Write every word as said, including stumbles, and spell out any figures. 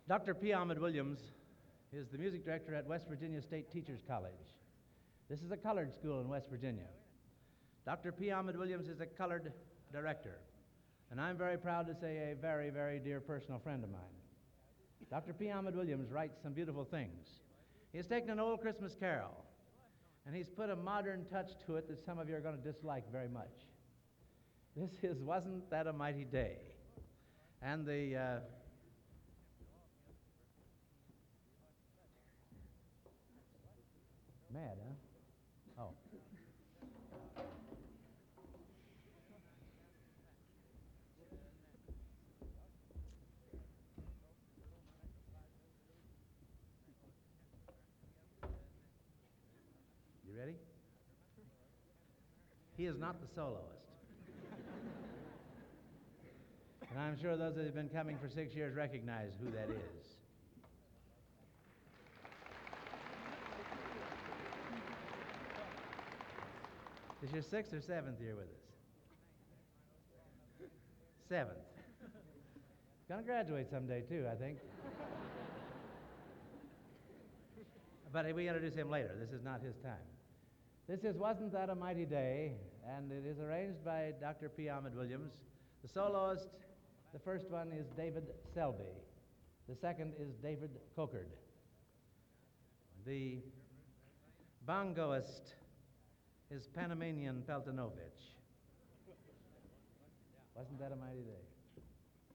Doctor P. Ahmed Williams is the music director at West Virginia State Teachers College. This is a colored school in West Virginia. Doctor P. Ahmed Williams is a colored director, and I'm very proud to say a very, very dear personal friend of mine. Doctor P. Ahmed Williams writes some beautiful things. He has taken an old Christmas carol, and he's put a modern touch to it that some of you are going to dislike very much. This is Wasn't That a Mighty Day? And the uh, mad, huh? Oh. You ready? He is not the soloist. And I'm sure those that have been coming for six years recognize who that is. This is your sixth or seventh year with us? Seventh. Gonna graduate someday too, I think. But we introduce him later. This is not his time. This is Wasn't That a Mighty Day? And it is arranged by Doctor P. Ahmed Williams. The soloist, the first one is David Selby. The second is David Cockard. The bongoist is Panamanian Peltonovich. Wasn't that a mighty day?